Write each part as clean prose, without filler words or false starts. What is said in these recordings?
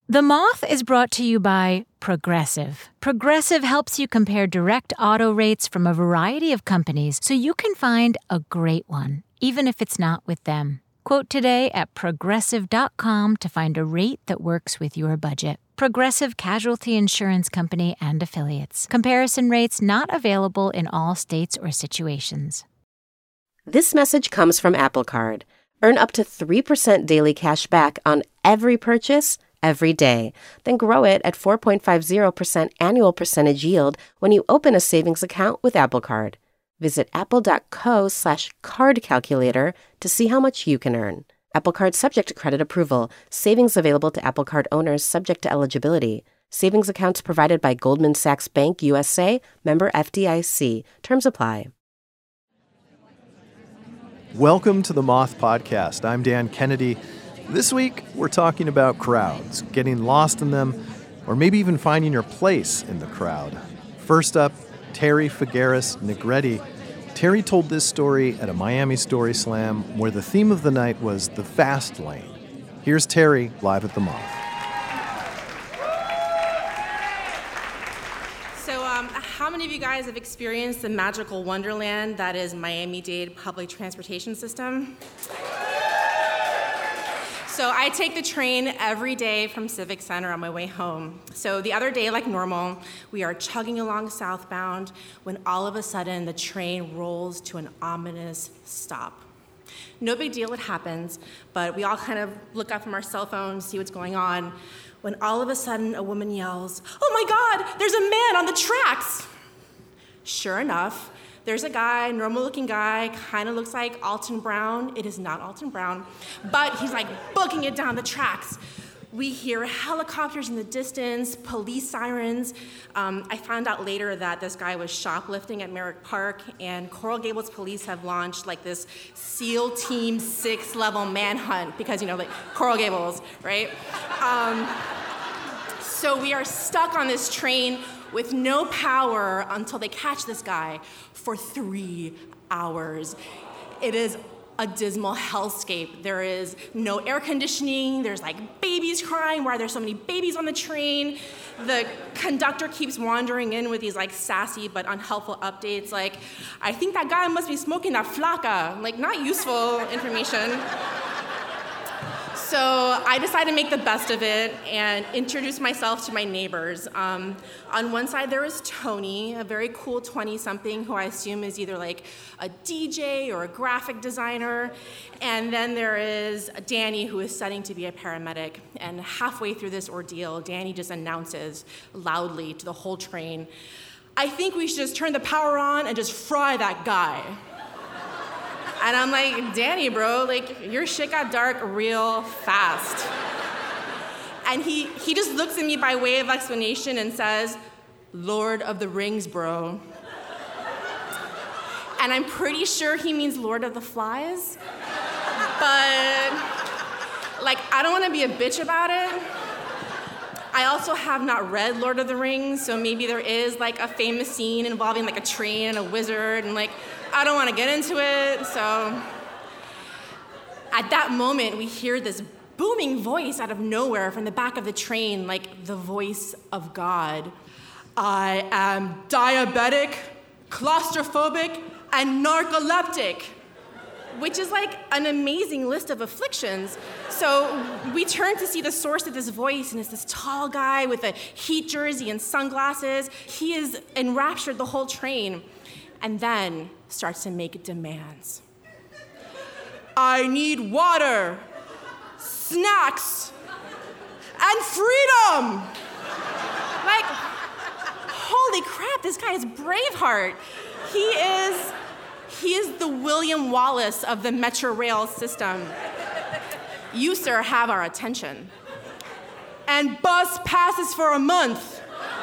The Moth is brought to you by Progressive. Progressive helps you compare direct auto rates from a variety of companies so you can find a great one, even if it's not with them. Quote today at Progressive.com to find a rate that works with your budget. Progressive Casualty Insurance Company and Affiliates. Comparison rates not available in all states or situations. This message comes from Apple Card. Earn up to 3% daily cash back on every purchase every day. Then grow it at 4.50% annual percentage yield when you open a savings account with Apple Card. Visit apple.co/card calculator to see how much you can earn. Apple Card subject to credit approval. Savings available to Apple Card owners subject to eligibility. Savings accounts provided by Goldman Sachs Bank USA, member FDIC. Terms apply. Welcome to the Moth Podcast. I'm Dan Kennedy. This week, we're talking about crowds, getting lost in them, or maybe even finding your place in the crowd. First up, Terry Figueres Negrete. Terry told this story at a Miami Story Slam where the theme of the night was the fast lane. Here's Terry live at the Moth. So how many of you guys have experienced the magical wonderland that is Miami-Dade public transportation system? So I take the train every day from Civic Center on my way home. So the other day, like normal, we are chugging along southbound when all of a sudden the train rolls to an ominous stop. No big deal, it happens, but we all kind of look up from our cell phones, see what's going on, when all of a sudden a woman yells, "Oh my God, there's a man on the tracks!" Sure enough, there's a guy, normal-looking guy, kind of looks like Alton Brown. It is not Alton Brown, but he's like booking it down the tracks. We hear helicopters in the distance, police sirens. I found out later that this guy was shoplifting at Merrick Park, and Coral Gables police have launched like this SEAL Team 6-level manhunt because, like Coral Gables, right? So we are stuck on this train with no power until they catch this guy for 3 hours. It is a dismal hellscape. There is no air conditioning. There's like babies crying. Why are there so many babies on the train? The conductor keeps wandering in with these like sassy but unhelpful updates like, I think that guy must be smoking that flaca. Like not useful information. So I decided to make the best of it and introduce myself to my neighbors. On one side there is Tony, a very cool 20-something who I assume is either like a DJ or a graphic designer. And then there is Danny, who is studying to be a paramedic. And halfway through this ordeal, Danny just announces loudly to the whole train, "I think we should just turn the power on and just fry that guy." And I'm like, "Danny, bro, like your shit got dark real fast." And he just looks at me by way of explanation and says, "Lord of the Rings, bro." And I'm pretty sure he means Lord of the Flies. But like, I don't want to be a bitch about it. I also have not read Lord of the Rings, so maybe there is like a famous scene involving like a train and a wizard, and like, I don't want to get into it. So at that moment, we hear this booming voice out of nowhere from the back of the train, like the voice of God. "I am diabetic, claustrophobic, and narcoleptic," which is like an amazing list of afflictions. So we turn to see the source of this voice, and it's this tall guy with a Heat jersey and sunglasses. He is enraptured the whole train, and then starts to make demands. "I need water, snacks, and freedom!" Like, holy crap, this guy is Braveheart. He is the William Wallace of the Metro Rail system. "You, sir, have our attention." "And bus passes for a month."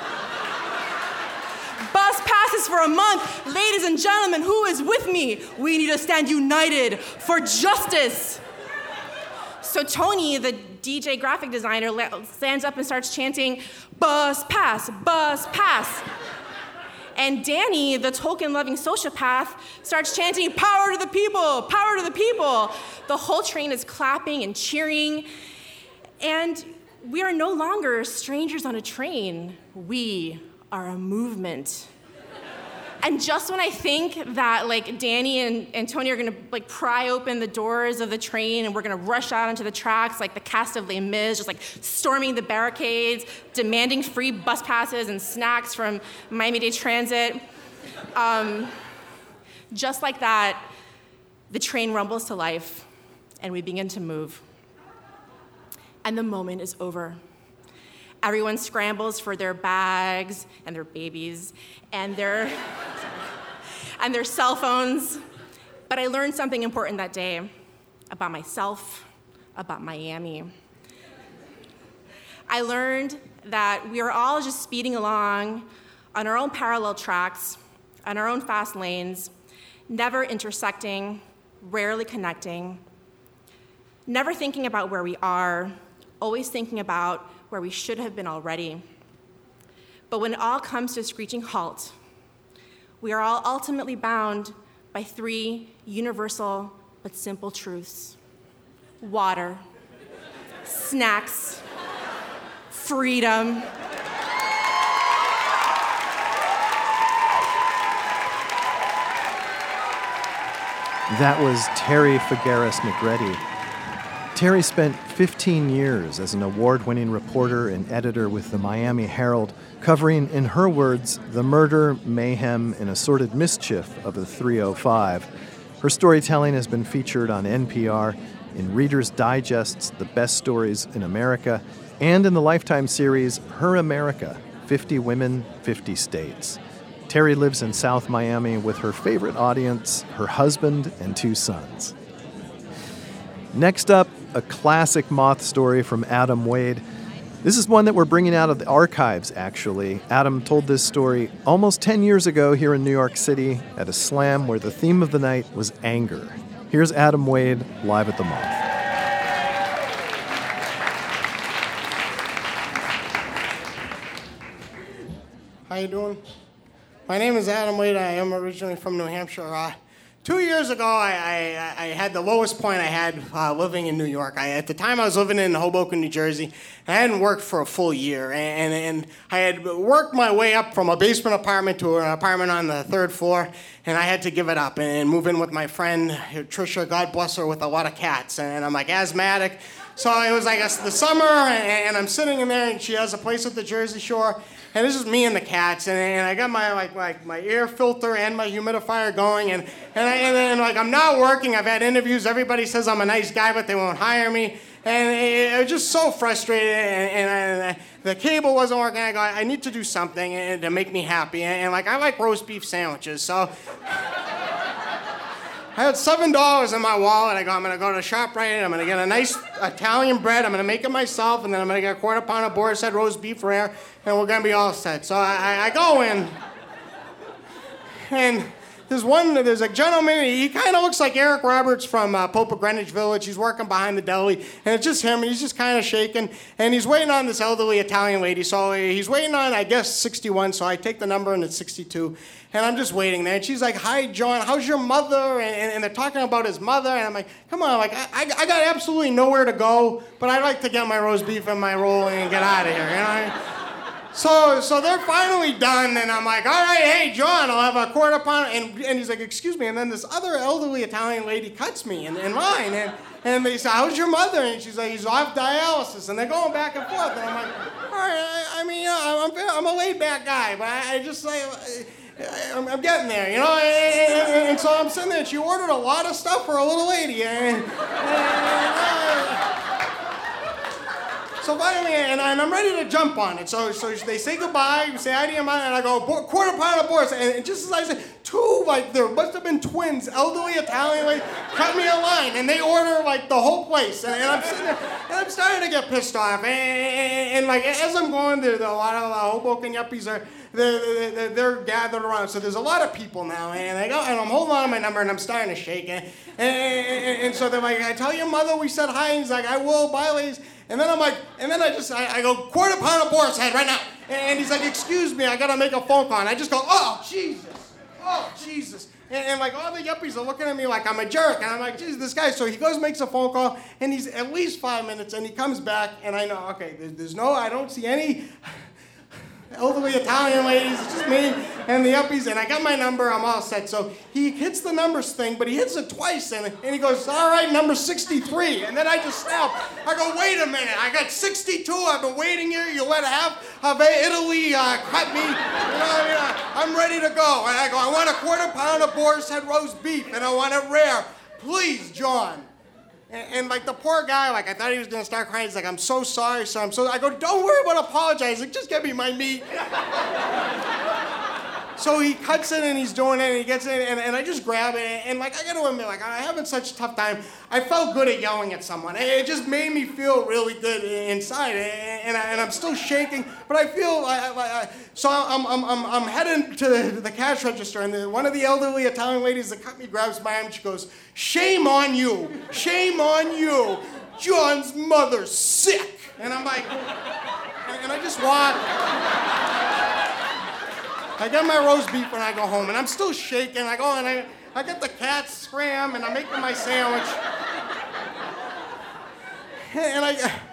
"Bus passes for a month. Ladies and gentlemen, who is with me? We need to stand united for justice." So Tony, the DJ graphic designer, stands up and starts chanting, "Bus pass, bus pass." And Danny, the Tolkien-loving sociopath, starts chanting, "Power to the people, power to the people." The whole train is clapping and cheering. And We are no longer strangers on a train. We are a movement. And just when I think that Danny and Tony are gonna pry open the doors of the train and we're gonna rush out onto the tracks like the cast of Les Mis, just storming the barricades, demanding free bus passes and snacks from Miami-Dade Transit. Just like that, the train rumbles to life and we begin to move. And the moment is over. Everyone scrambles for their bags and their babies and their cell phones. But I learned something important that day about myself, about Miami. I learned that we are all just speeding along on our own parallel tracks, on our own fast lanes, never intersecting, rarely connecting, never thinking about where we are, always thinking about where we should have been already. But when it all comes to a screeching halt, we are all ultimately bound by three universal but simple truths: water, snacks, freedom. That was Terry Figueres McGready. Terry spent 15 years as an award-winning reporter and editor with the Miami Herald, covering, in her words, the murder, mayhem, and assorted mischief of the 305. Her storytelling has been featured on NPR, in Reader's Digest's The Best Stories in America, and in the Lifetime series Her America, 50 Women, 50 States. Terry lives in South Miami with her favorite audience, her husband and 2 sons. Next up, a classic moth story from Adam Wade. This is one that we're bringing out of the archives, actually. Adam told this story almost 10 years ago here in New York City at a slam where the theme of the night was anger. Here's Adam Wade live at the Moth. How you doing? My name is Adam Wade. I am originally from New Hampshire. 2 years ago, I had the lowest point I had living in New York. At the time, I was living in Hoboken, New Jersey, and I hadn't worked for a full year. And I had worked my way up from a basement apartment to an apartment on the 3rd floor, and I had to give it up and move in with my friend, Tricia, God bless her, with a lot of cats. And I'm asthmatic. So it was the summer, and I'm sitting in there, and she has a place at the Jersey Shore. And this is me and the cats, and I got my air filter and my humidifier going, and I'm not working. I've had interviews. Everybody says I'm a nice guy, but they won't hire me. And I was just so frustrated, and the cable wasn't working. I go, I need to do something to make me happy, and I like roast beef sandwiches, so I had $7 in my wallet. I go, I'm going to go to ShopRite. I'm going to get a nice Italian bread. I'm going to make it myself. And then I'm going to get a quarter pound of Boar's Head roast beef rare. And we're going to be all set. So I go in. And there's a gentleman. He kind of looks like Eric Roberts from Pope of Greenwich Village. He's working behind the deli. And it's just him. And he's just kind of shaking. And he's waiting on this elderly Italian lady. So he's waiting on, I guess, 61. So I take the number and it's 62. And I'm just waiting there. And she's like, hi, John, how's your mother? And they're talking about his mother. And I'm like, come on, I got absolutely nowhere to go, but I'd like to get my roast beef and my roll and get out of here, you know? So they're finally done, and I'm like, all right, hey, John, I'll have a quarter pound. And he's like, excuse me. And then this other elderly Italian lady cuts me in line. And they say, how's your mother? And she's like, he's off dialysis. And they're going back and forth. And I'm like, all right, I'm a laid-back guy, but I just I'm getting there, you know? And so I'm sitting there, and she ordered a lot of stuff for a little lady. So finally, and I'm ready to jump on it. So they say goodbye, you say hi to your mother, and I go, quarter pound of Boar's. And just as I said, two, there must have been twins, elderly Italian, cut me a line, and they order, the whole place. And I'm sitting there, and I'm starting to get pissed off. And as I'm going there, a lot of Hoboken yuppies they're gathered around. So there's a lot of people now, and I go, and I'm holding on to my number, and I'm starting to shake. And so they're like, I tell your mother we said hi, and he's like, I will, bye, ladies. And then I'm like, I go, quarter pound of Boar's Head right now. And he's like, excuse me, I gotta make a phone call. And I just go, oh, Jesus. And like all the yuppies are looking at me like I'm a jerk. And I'm like, geez, this guy. So he goes, makes a phone call, and he's at least 5 minutes, and he comes back, and I know, okay, I don't see any elderly Italian ladies, it's just me and the yuppies, and I got my number, I'm all set. So he hits the numbers thing, but he hits it twice, and he goes, all right, number 63. And then I just snap. I go, wait a minute, I got 62, I've been waiting here, you let half of Italy cut me, I'm ready to go. And I go, I want a quarter pound of boar's head roast beef, and I want it rare. Please, John. And like the poor guy, like I thought he was gonna start crying. He's like, I'm so sorry, sir. I go, don't worry about apologizing. Just get me my meat. So he cuts it and he's doing it and he gets it and I just grab it and like I gotta admit, like I'm having such a tough time. I felt good at yelling at someone. It just made me feel really good inside and I'm still shaking, but I feel so I'm heading to the cash register and one of the elderly Italian ladies that cut me grabs my arm and she goes, shame on you, John's mother's sick. And I'm like, and I just walk. I get my roast beef when I go home, and I'm still shaking. I go and I get the cat scram, and I'm making my sandwich. And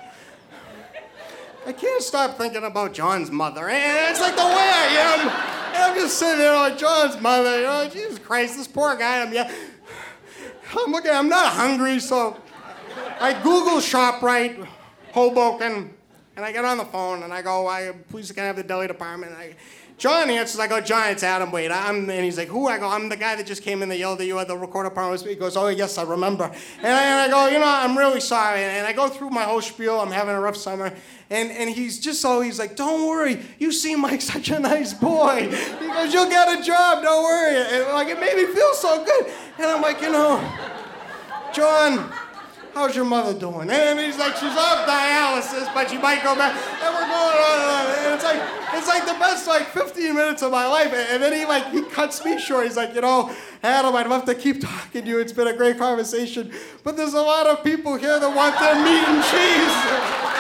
I can't stop thinking about John's mother. And it's like the way I am. And I'm just sitting there like, John's mother, Jesus Christ, this poor guy. I'm not hungry, so I Google ShopRite, Hoboken, and I get on the phone, and I go, please can I have the deli department? John answers, I go, John, it's Adam Wade. And he's like, who? I go, I'm the guy that just came in that yelled at you at the recorder department. He goes, oh, yes, I remember. And I go, I'm really sorry. And I go through my whole spiel. I'm having a rough summer. And he's like, don't worry. You seem like such a nice boy. He goes, you'll get a job, don't worry. And like, it made me feel so good. And I'm like, John, how's your mother doing? And he's like, she's off dialysis, but she might go back. And we're going on. And it's like the best 15 minutes of my life. And then he cuts me short. He's like, Adam, I'd love to keep talking to you. It's been a great conversation. But there's a lot of people here that want their meat and cheese.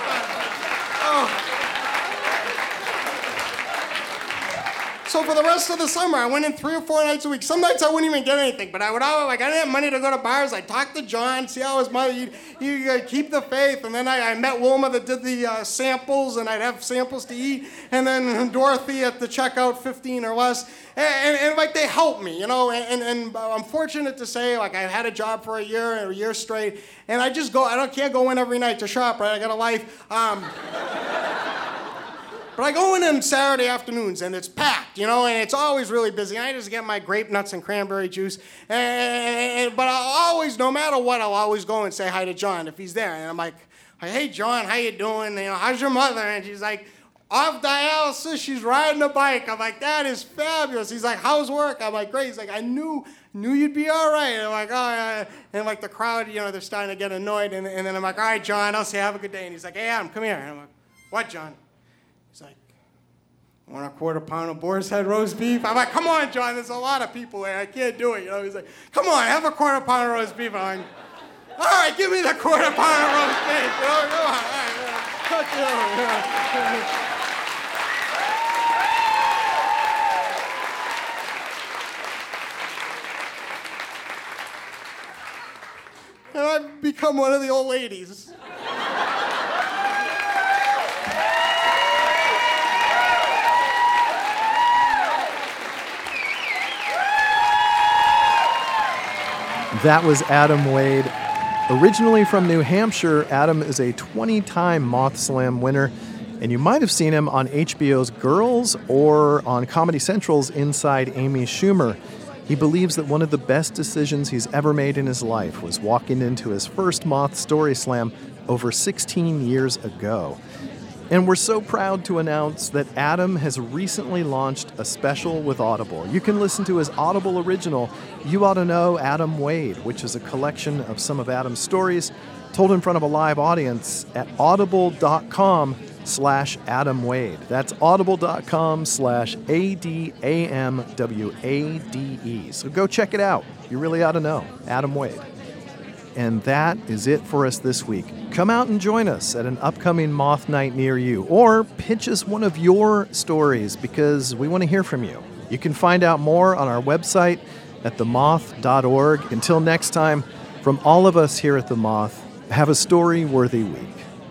So for the rest of the summer, I went in 3 or 4 nights a week. Some nights I wouldn't even get anything, but I would always, I didn't have money to go to bars. I'd talk to John, see how his mother, he'd keep the faith. And then I met Wilma that did the samples, and I'd have samples to eat. And then Dorothy at the checkout, 15 or less. And they helped me, and I'm fortunate to say, I had a job for a year straight. And I just can't go in every night to shop, right? I got a life. But I go in on Saturday afternoons, and it's packed, and it's always really busy. I just get my grape nuts and cranberry juice. But I'll always, no matter what, I'll always go and say hi to John if he's there. And I'm like, hey, John, how you doing? How's your mother? And she's like, off dialysis, she's riding a bike. I'm like, that is fabulous. He's like, how's work? I'm like, great. He's like, I knew you'd be all right. And I'm like, oh, and the crowd, they're starting to get annoyed. And then I'm like, all right, John, I'll say have a good day. And he's like, hey, Adam, come here. And I'm like, what, John? He's like, want a quarter pound of boar's head roast beef? I'm like, come on, John, there's a lot of people here. I can't do it. He's like, come on, have a quarter pound of roast beef. I'm like, all right, give me the quarter pound of roast beef. Come on. And I've become one of the old ladies. That was Adam Wade. Originally from New Hampshire, Adam is a 20-time Moth Slam winner, and you might have seen him on HBO's Girls or on Comedy Central's Inside Amy Schumer. He believes that one of the best decisions he's ever made in his life was walking into his first Moth Story Slam over 16 years ago. And we're so proud to announce that Adam has recently launched a special with Audible. You can listen to his Audible original, You Ought to Know Adam Wade, which is a collection of some of Adam's stories told in front of a live audience at audible.com/Adam Wade. That's audible.com/ADAMWADE. So go check it out. You really ought to know. Adam Wade. And that is it for us this week. Come out and join us at an upcoming Moth Night near you, or pitch us one of your stories because we want to hear from you. You can find out more on our website, at themoth.org. Until next time, from all of us here at The Moth, have a story-worthy week.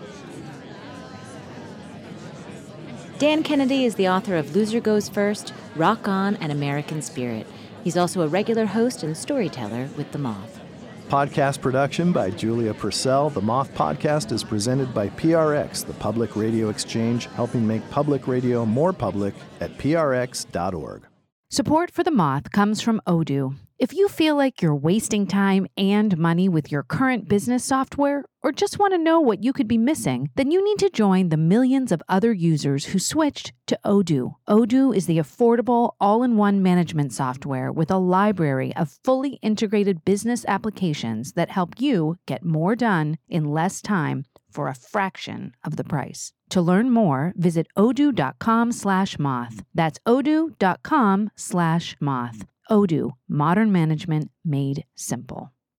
Dan Kennedy is the author of Loser Goes First, Rock On, and American Spirit. He's also a regular host and storyteller with The Moth. Podcast production by Julia Purcell. The Moth Podcast is presented by PRX, the Public Radio Exchange, helping make public radio more public at prx.org. Support for The Moth comes from Odoo. If you feel like you're wasting time and money with your current business software, or just want to know what you could be missing, then you need to join the millions of other users who switched to Odoo. Odoo is the affordable, all-in-one management software with a library of fully integrated business applications that help you get more done in less time for a fraction of the price. To learn more, visit odoo.com/moth. That's odoo.com/moth. Odoo, modern management made simple.